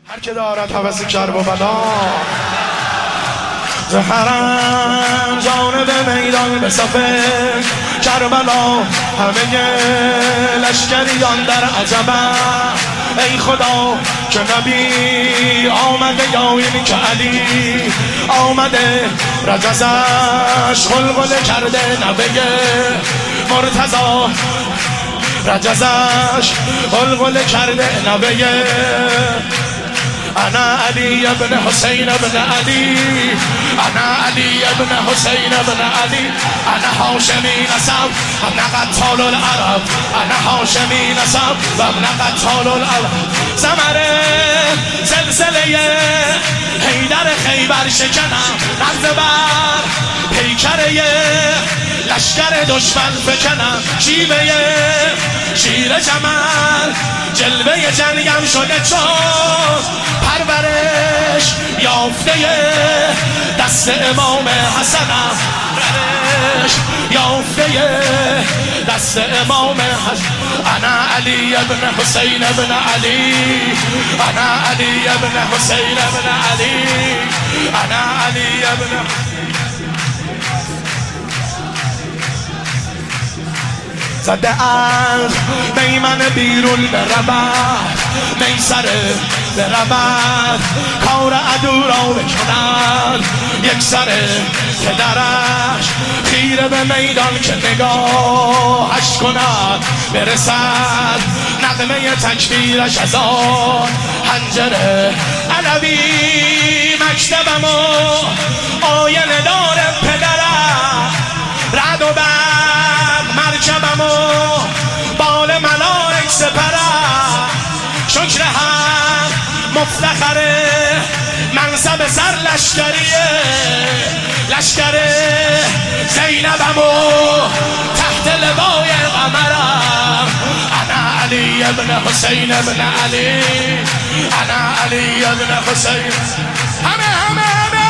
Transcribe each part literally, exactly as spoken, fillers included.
هر که دارد هوس کرب و بلا زهرم جانب میدان به صف کربلا همه لشکریان در عجبم ای خدا که نبی آمده یا این که علی آمده رجزش غلغله کرده نبی مرتضی رجزش غلغله کرده نبی انا علی ابن حسین ابن علی انا علی ابن حسین ابن علی انا هاشمی نسب ابن قتال العرب انا هاشمی نسب و ابن قتال العرب زمره زلزله حیدر خیبر شکنم نرز بر پیکره لشکر دشمن فکنم شیوه شیر جمل جلوه جنگم شده چون پرورش یافته دست امام حسنم پرورش یافته دست امام حسن انا علی ابن حسین ابن علی انا علی ابن حسین ابن علی انا علی ابن زده از میمن بیرون برود میسره برود کار عدو را بکند یک سره پدرش خیره به میدان که نگاهش کند برسد نغمه تکبیرش از آن حنجره علوی مکتبم و آینه دار پدرم رد و برق مرکبم و بال ملائک سپرم شکر هم مفتخره منصب سر لشکریه لشکر زینبم و تحت لوای قمرم انا علی ابن حسین ابن علی انا علی ابن حسین همه همه همه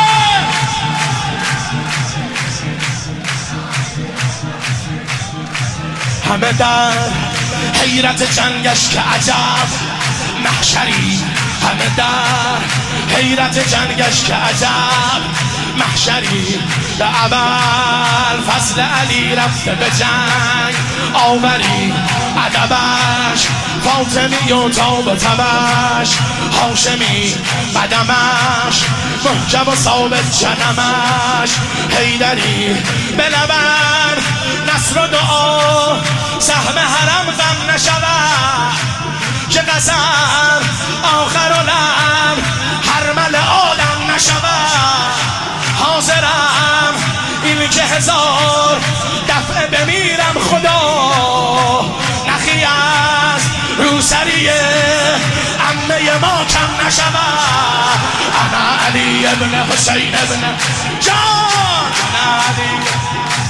همه در حیرت جنگش که عجب محشری همه در حیرت جنگش که عجب محشری به اول فصل علی رفته به جنگ آوری ادبش فاطمی و تاب تبش هاشمی قدمش محجب و ثابت جنمش حیدری به لبن نصر و دعا سهم حرم غم نشود که قسم آخر و لم حرمل آدم نشود حاضرم این که هزار دفعه بمیرم خدا نخی از روسریه عمه ما کم نشود انا علی ابن حسین ابن جان انا علی